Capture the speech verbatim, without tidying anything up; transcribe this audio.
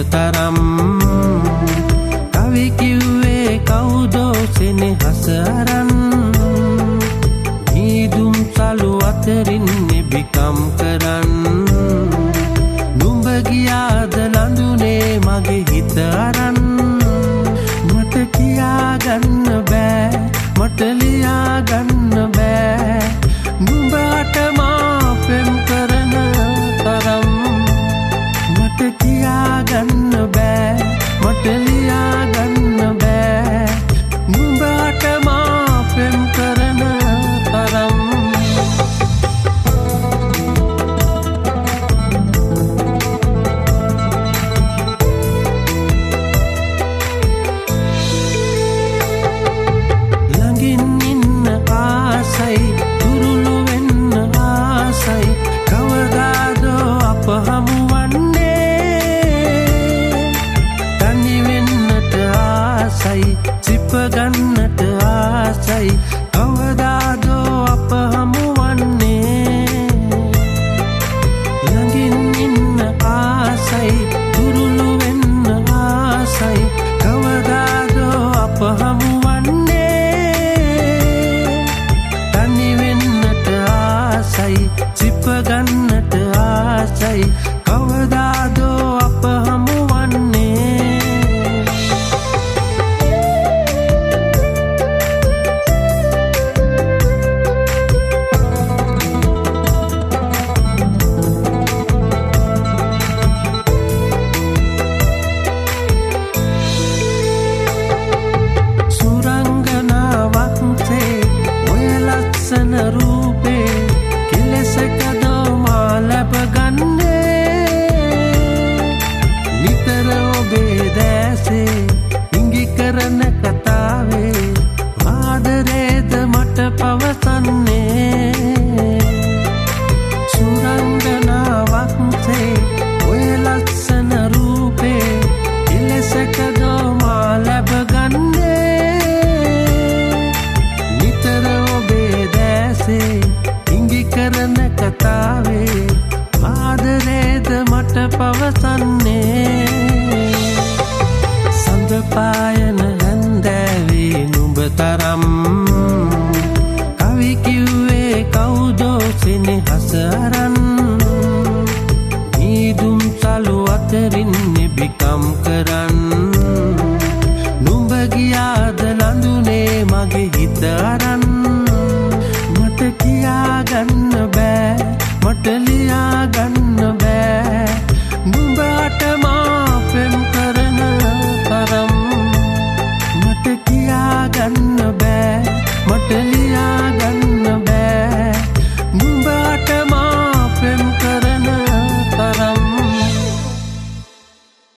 තරම් කවි කිව්වේ කවුදෝ සෙනෙහස අරන් මීදුම් සලු අතරින් නෙබිකම් කරන් නුඹ ගියාද ලඳුනේ මගේ හිත අරන් මට කියාගන්න බෑ මට ලියාගන්න බෑ නුඹට මා පෙම් කරන තරම් මට කියාගන්න බෑ මට ලියාගන්න බෑ නුඹට මා පෙම් කරන තරම් ළඟින් ඉන්න ආසයි දුරුළු වෙන්න ආසයි කවදාදෝ අප හමුවන්නේ තනි වෙන්නට ආසයි සිප ගන්නට ආසයි කවදාදෝ අප හමුවන්නේ ළඟින් ඉන්න ආසයි දුරුළු වෙන්න ආසයි කවදාදෝ අප හමුවන්නේ තනි වෙන්නට ආසයි සිප ගන්නට ආසයි කවදාදෝ අප හමුවන්නේ සුරංගනාවක්සේ ඔය ලස්සන රූපේ කෙලෙසකදෝ මා ලැබගන්නේ නිතර ඔබේ දැසේ ඉඟි කරන කතාවේ ආදරේද මට පවසන්නේ සුරංගනාවක්සේ ඔය ලස්සන රූපේ කෙලෙසකදෝ මා ලැබගන්නේ නිතර ඔබේ දැසේ ඉඟි කරන කතාවේ ආදරේද මට පවසන්නේ සඳ පායන හැන්දෑවේ නුඹ තරම් කවි කිව්වේ කවුදෝ සෙනෙහස අරන් මීදුම් සලු අතරින් නෙබිකම් කරන් නුඹ ගියාද ලඳුනේ මගේ හිත අරන් මට කියාගන්න බෑ මට ලියාගන්න බෑ නුඹට මා පෙම් කරන තරම් මට කියා